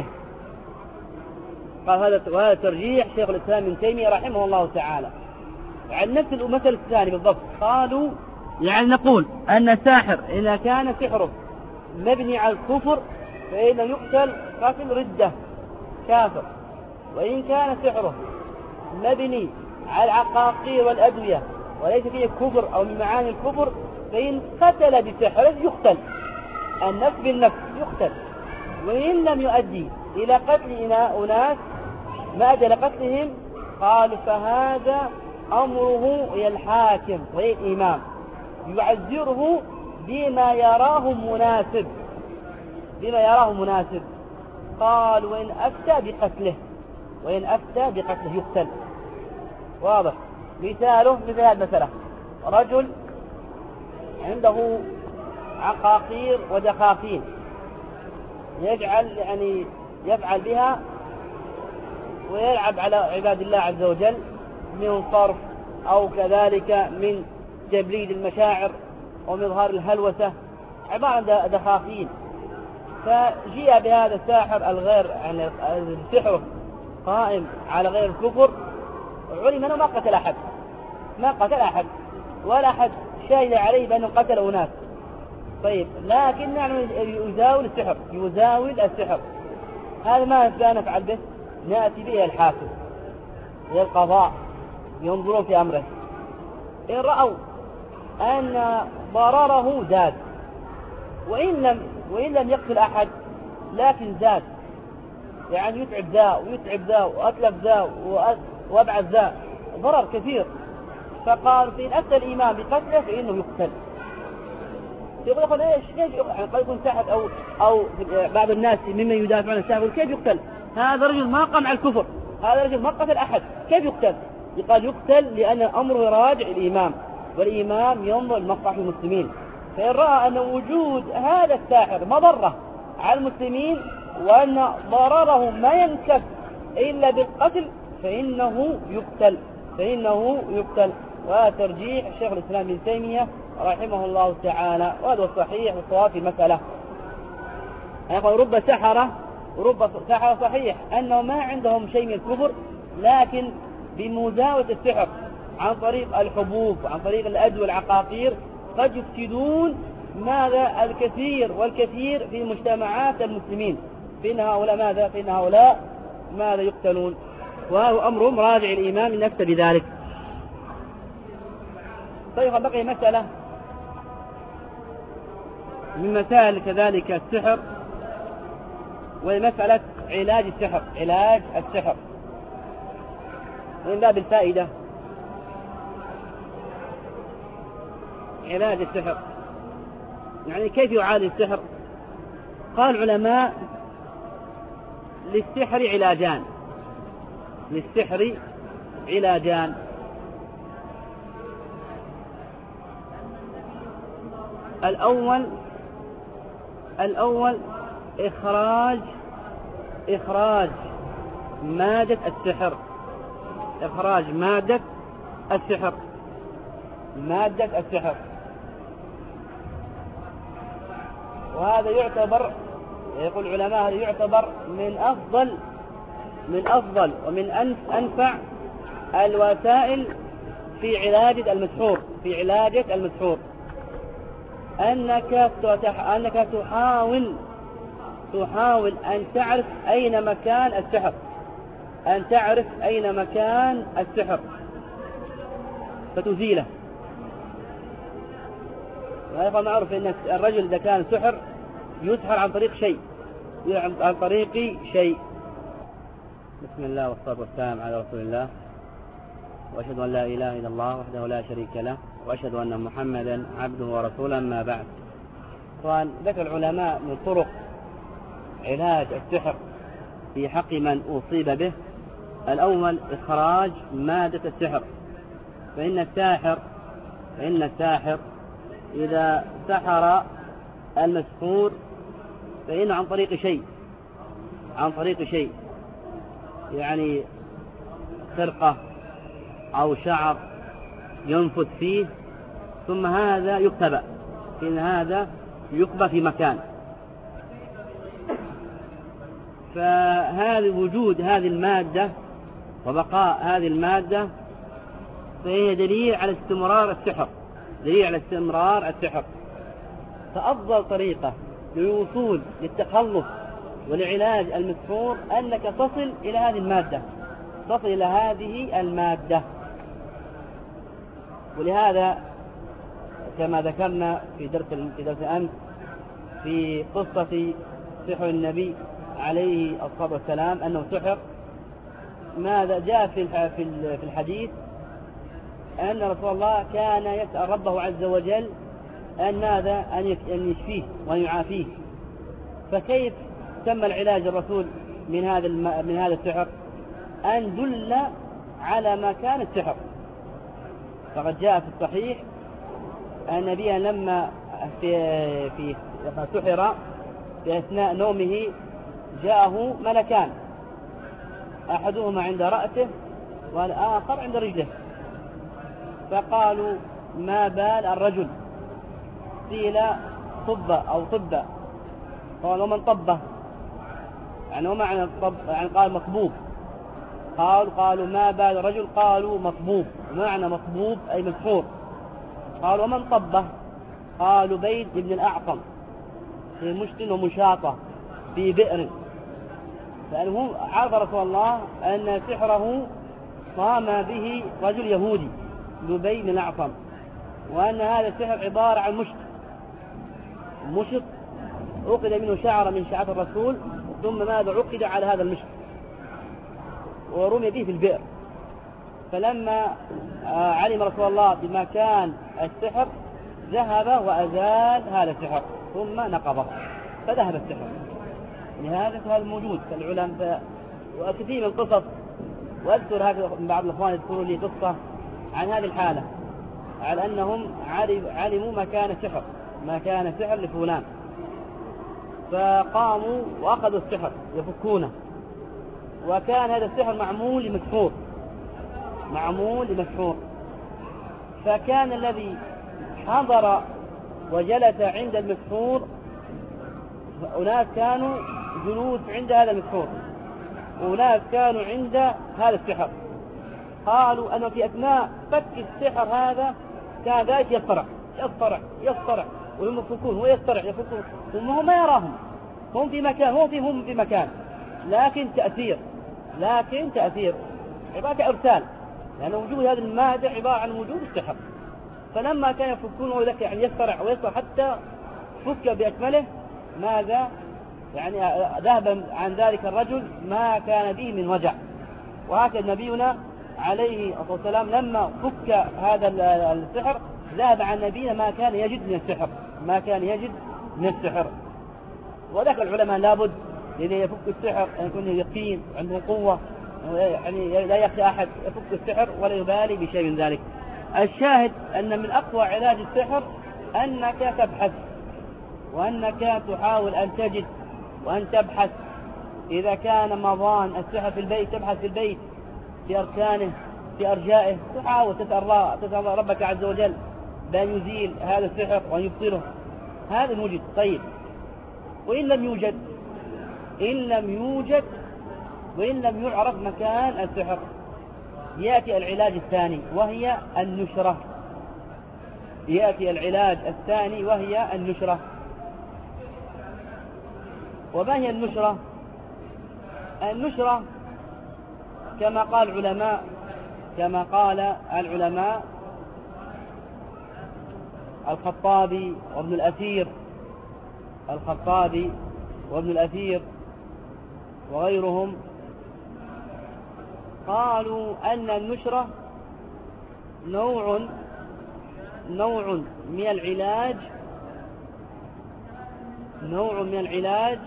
قال هذا وهذا ترجيح شيخ الإسلام ابن تيمية رحمه الله تعالى. عن نفس المثل الثاني بالضبط قالوا يعني نقول أن الساحر إذا كان سحره مبني على الكفر فإنه يقتل قتل ردة كافر، وإن كان سحره مبني على العقاقير والأدوية وليس فيه كفر أو من معاني الكفر فإن قتل بسحره يقتل، النفس بالنفس يقتل. وإن لم يؤدي إلى قتل أناس ما أدى لقتلهم قالوا فهذا أمره إلى الحاكم وإلى الإمام يعذره بما يراه مناسب بما يراه مناسب. قال وإن أفتى بقتله وإن أفتى بقتله يقتل. واضح. مثاله مثل هذه المسألة، رجل عنده عقاقير ودخاخين يجعل يعني يفعل بها ويلعب على عباد الله عز وجل من صرف أو كذلك من تبليد المشاعر ومن إظهار الهلوسة، عبارة عن دخاخين. فجيء بهذا الساحر الغير يعني السحر قائم على غير الكفر، علم أنه ما قتل أحد ما قتل أحد ولا أحد شاهد عليه بأنه قتل أناس. طيب لكن نحن يزاول السحر يزاول السحر هذا ما نفعل به؟ نأتي به الحاكم إلى القضاء ينظرون في أمره. إن رأوا أن ضرره زاد وإن لم وإن لم يقتل أحد لكن زاد، يعني يتعب ذا ويتعب ذا وأتلف ذا وأبعد ذا ضرر كثير، فقال فإن أفتى الإمام بقتله فإنه يقتل. يقول يقول إيش ليش يعني قد يكون ساحر أو أو بعض الناس ممن يدافع عن الساحر كيف يقتل؟ هذا رجل ما قام على الكفر، هذا رجل ما قتل أحد، كيف يقتل؟ يقال يقتل لأن الأمر راجع الإمام، والإمام ينظر لمصلحة المسلمين. فإن رأى أن وجود هذا الساحر مضرة على المسلمين وأن ضرره ما ينكف إلا بالقتل فإنه يقتل فإنه يقتل وهذا ترجيح شيخ الإسلام ابن تيمية رحمه الله تعالى، وهذا الصحيح والصواب في المسألة. يقول رب سحرة ورب سحرة صحيح أنه ما عندهم شيء من الكفر، لكن بمزاولة السحر عن طريق الحبوب عن طريق الأدوية والعقاقير قد يفسدون ماذا الكثير والكثير في مجتمعات المسلمين، فإن هؤلاء ماذا فإن هؤلاء ماذا يقتلون، وهو أمرهم راجع الإمام من نفسه بذلك. طيب بقي مسألة من مسائل كذلك السحر، وهي مسألة علاج السحر علاج السحر من باب الفائدة. علاج السحر يعني كيف يعالج السحر؟ قال العلماء للسحر علاجان للسحر علاجان الأول الأول إخراج إخراج مادة السحر إخراج مادة السحر مادة السحر وهذا يعتبر يقول العلماء هذا يعتبر من أفضل من أفضل ومن أنفع الوسائل في علاج المسحور في علاج المسحور أنك أنك تحاول تحاول أن تعرف أين مكان السحر أن تعرف أين مكان السحر فتزيله. وأيضا معروف أن الرجل إذا كان سحر يسحر عن طريق شيء عن طريق شيء. بسم الله والصلاة والسلام على رسول الله، وأشهد أن لا إله إلا الله وحده لا شريك له، وأشهد أن محمدا عبده ورسوله، ما بعد. طبعا ذكر العلماء من طرق علاج السحر في حق من أصيب به. الأول إخراج مادة السحر، فإن الساحر فإن الساحر إذا سحر المسحور فإنه عن طريق شيء عن طريق شيء يعني خرقة أو شعر ينفث فيه، ثم هذا يكتب إن هذا يكبى في مكان. فهذا وجود هذه المادة وبقاء هذه المادة فهي دليل على استمرار السحر دليل على استمرار السحر. فأفضل طريقة للوصول للتخلص ولعلاج المسحور أنك تصل إلى هذه المادة تصل إلى هذه المادة. ولهذا كما ذكرنا في درس في درس أمس في قصة سحر النبي عليه الصلاة والسلام أنه سحر، ماذا جاء في في الحديث أن رسول الله كان يسأل ربه عز وجل أن ماذا أن يشفيه وأن يعافيه. فكيف تم العلاج الرسول من هذا من هذا السحر؟ أن دل على مكان السحر. فقد جاء في الصحيح أن النبي لما في في سحر في أثناء نومه جاءه ملكان، أحدهما عند رأسه والآخر عند رجله، فقالوا ما بال الرجل؟ قيل طب أو طب. قال ومن طبه؟ يعني وما معنى الطب؟ يعني قال مطبوب. قالوا قالوا ما بال الرجل؟ قالوا مطبوب. معنى مطبوب أي مسحور. قالوا ومن طبه؟ قالوا بيت ابن الأعصم في مشت ومشاطة في بئر. فأنه عرف رسول الله أن سحره قام به رجل يهودي لبي بن الأعصم، وأن هذا السحر عبارة عن مشت مشت عقد منه شعر من شعر الرسول، ثم ماذا عقد على هذا المشت ورمي به في البئر. فلما علم رسول الله بمكان السحر ذهب وأزال هذا السحر ثم نقضه فذهب السحر. لهذا هذا الموجود كالعلماء وكثير من القصص، وأذكر هذا بعض الأخوان يذكروا لي قصة عن هذه الحالة على أنهم علموا مكان السحر مكان السحر لفلان، فقاموا وأخذوا السحر يفكونه، وكان هذا السحر معمول لمسحور، معمول لمسحور. فكان الذي حضر وجلس عند المسحور أناس كانوا جلوس عند هذا المسحور، وناس كانوا عند هذا السحر. قالوا أنه في أثناء فك السحر هذا كان ذلك يصطرع يصطرع يصطرع وهم يفكون ويصطرع يفكون، وهم ما يراهم، هم في مكان هم في هم في مكان لكن تأثير لكن تأثير عبارة إرسال، لأن يعني وجود هذه المادة عبارة عن وجود السحر. فلما كان يفكون وذلك يعني يصطرع ويصطرع حتى فك بأكمله، ماذا يعني ذهب عن ذلك الرجل ما كان به من وجع. وهكذا نبينا عليه الصلاة والسلام لما فك هذا السحر ذهب عن نبينا ما كان يجد من السحر ما كان يجد من السحر. وذلك العلماء لابد الذي يفك السحر أن يكون يقين عنده قوة، يعني لا يخشى أحد يفك السحر ولا يبالي بشيء من ذلك. الشاهد أن من أقوى علاج السحر أنك تبحث، وأنك تحاول أن تجد وأن تبحث. إذا كان مضان السحر في البيت تبحث في البيت في أركانه في أرجائه، تحاول تسأل تسأل ربك عز وجل بأن يزيل هذا السحر وأن يبطله. هذا موجود. طيب، وإن لم يوجد إن لم يوجد وإن لم يعرف مكان السحر، يأتي العلاج الثاني وهي النشرة. يأتي العلاج الثاني وهي النشرة. وما هي النشرة؟ النشرة كما قال العلماء كما قال العلماء الخطابي وابن الأثير الخطابي وابن الأثير وغيرهم، قالوا أن النشرة نوع نوع من العلاج نوع من العلاج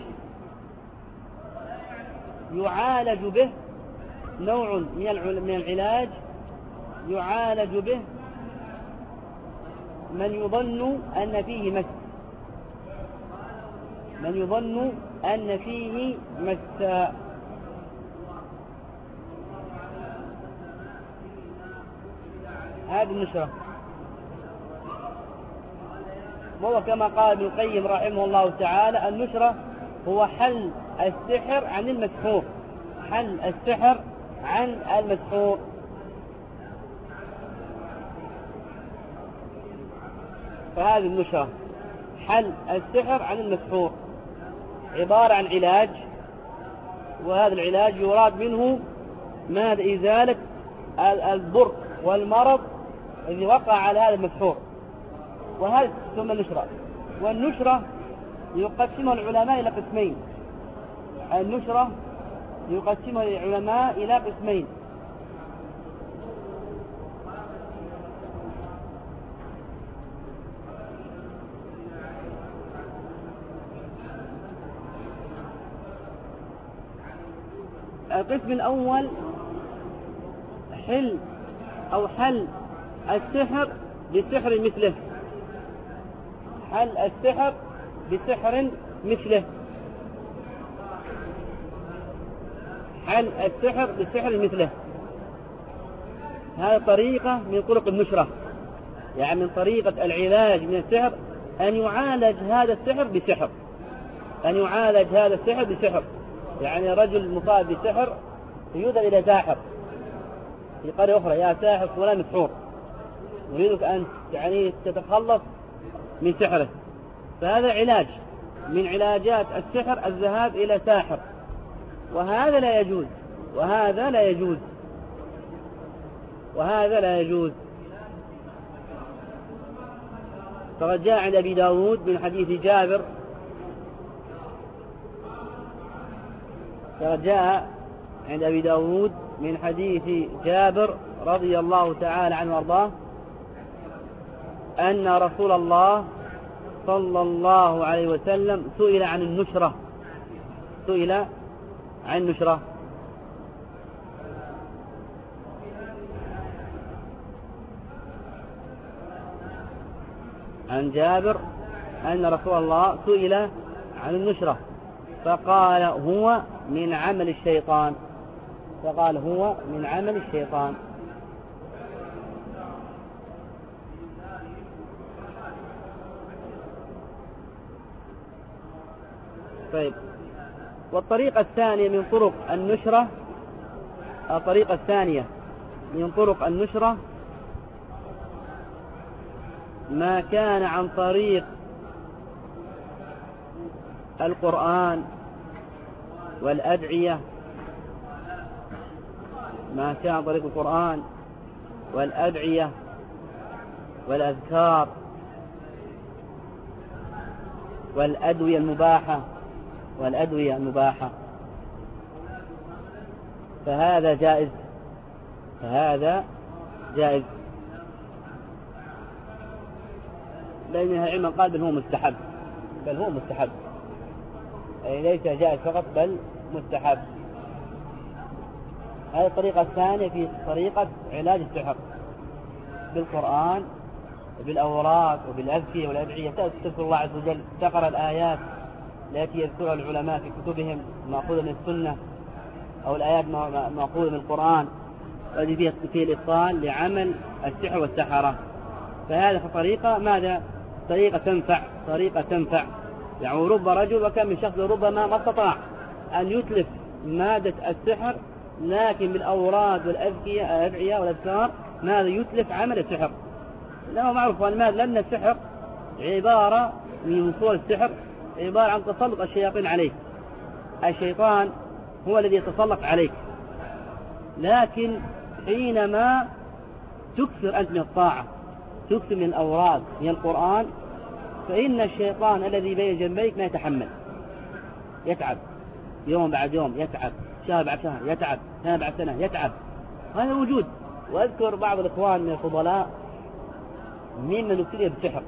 يعالج به نوع من العلاج يعالج به من يظن أن فيه مس من يظن أن فيه مس هذه النشرة. وهو كما قال ابن القيم رحمه الله تعالى: النشرة هو حل السحر عن المسحور حل السحر عن المسحور. فهذه النشرة حل السحر عن المسحور عبارة عن علاج، وهذا العلاج يراد منه ماذا؟ إزالة الضر والمرض الذي وقع على هذا المسحور، وهذا ثم النشرة. والنشرة يقسمها العلماء إلى قسمين النشرة يقسمها العلماء إلى قسمين. القسم الأول حل أو حل السحر بسحر مثله حل السحر بسحر مثله حل السحر بسحر مثله هذه طريقة من طرق النشرة، يعني من طريقة العلاج من السحر أن يعالج هذا السحر بسحر أن يعالج هذا السحر بسحر يعني رجل مصاب بسحر يذهب إلى ساحر في قرية أخرى: يا ساحر فلان مسحور، نريدك أن يعني تتخلص من سحره. فهذا علاج من علاجات السحر الذهاب إلى ساحر، وهذا لا يجوز وهذا لا يجوز وهذا لا يجوز فقد جاء عند أبي داود من حديث جابر فقد جاء عند أبي داود من حديث جابر رضي الله تعالى عنه وارضاه أن رسول الله صلى الله عليه وسلم سئل عن النشرة سئل عن النشرة عن جابر أن رسول الله سئل عن النشرة فقال هو من عمل الشيطان، فقال هو من عمل الشيطان. طيب، والطريقة الثانية من طرق النشرة، الطريقة الثانية من طرق النشرة ما كان عن طريق القرآن والأدعية، ما كان عن طريق القرآن والأدعية والأذكار والأدوية المباحة والأدوية المباحة فهذا جائز، فهذا جائز. لأن العلم قال بل هو مستحب، بل هو مستحب، أي ليس جائز فقط بل مستحب. هذه الطريقة الثانية في طريقة علاج السحر بالقرآن وبالأوراق وبالأذكية والأدعية، تذكر الله عز وجل، تقرأ الآيات التي يذكرها العلماء في كتبهم مأخوذة من السنة، أو الآيات مأخوذة من القرآن، وهذه فيه الإبطال لعمل السحر والسحرة. فهذا طريقة ماذا؟ طريقة تنفع، طريقة تنفع. يعني رب رجل وكم من شخص ربما ما استطاع أن يتلف مادة السحر، لكن بالأوراد والأذكية الأدعية والأذكار ماذا يتلف عمل السحر. لأنه معروف لأن السحر عبارة من صور السحر عبارة عن تسلط الشياطين عليك، الشيطان هو الذي يتسلط عليك. لكن حينما تكثر أنت من الطاعة، تكثر من الأوراد من القرآن، فإن الشيطان الذي بين جنبيك ما يتحمل، يتعب يوم بعد يوم، يتعب شهر بعد شهر، يتعب سنة بعد سنة، يتعب. هذا وجود. وأذكر بعض الإخوان من الفضلاء ممن ابتلي بالسحر،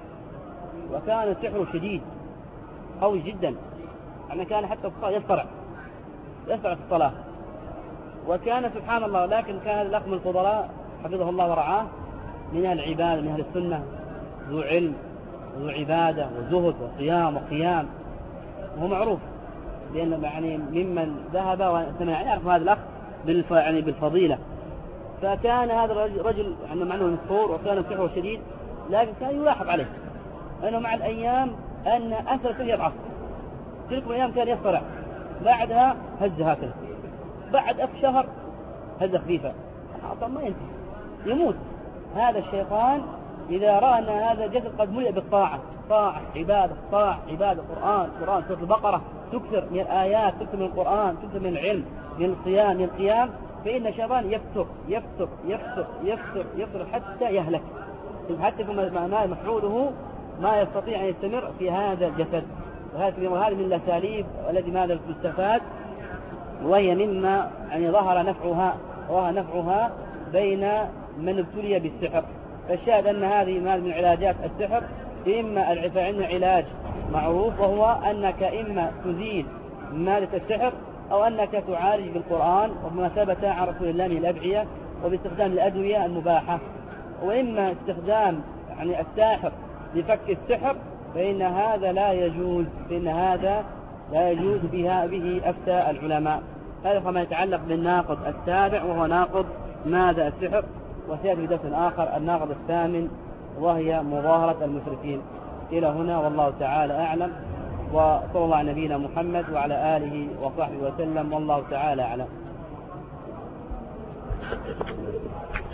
وكان السحر شديد قوي جدا، يعني كان حتى يصطرع يصطرع في الصلاة، وكان سبحان الله. لكن كان الأخ من الفضلاء حفظه الله ورعاه من أهل العبادة، من أهل السنة، ذو علم وذو عبادة وزهد وصيام وقيام، وهو معروف لأنه يعني ممن ذهب وسمع يعرف هذا الأخ يعني بالفضيلة. فكان هذا الرجل يعني معنه مسحور، وكان سحره شديد، لكن كان يلاحظ عليه أنه مع الأيام أن أثر السحر يضعف. تلك الأيام كان يصطرع، بعدها هز هكذا، بعد أف شهر هز خفيفة، طب ما ينتهي، يموت. هذا الشيطان إذا رأى أن هذا الجسد قد ملئ بالطاعة، طاعة عبادة، طاعة عبادة، قرآن قرآن سورة البقرة، تكثر من الآيات، تكثر من القرآن، تكثر من العلم، من الصيام، من القيام، فإن الشيطان يفتر يفتر يفتر يفتر يفتر حتى يهلك، حتى ما مفعوله ما يستطيع أن يستمر في هذا الجسد. وهذه من الأساليب التي ماذا تستفاد، وهي مما يعني ظهر نفعها ظهر نفعها بين من ابتلي بالسحر. فالشاهد أن هذه من علاجات السحر، إما عندنا علاج معروف، وهو أنك إما تزيل مادة السحر، أو أنك تعالج بالقرآن وبما ثبت عن رسول الله من الأدعية وباستخدام الأدوية المباحة. وإما استخدام يعني الساحر لفك السحر، فإن هذا لا يجوز، فإن هذا لا يجوز بها به أفتى العلماء. هذا فيما يتعلق بالناقض السابع، وهو ناقض ماذا السحر. وسيأتي في درس آخر الناقض الثامن، وهي مظاهرة المشركين. إلى هنا والله تعالى أعلم، وصلى الله على نبينا محمد وعلى آله وصحبه وسلم، والله تعالى أعلم.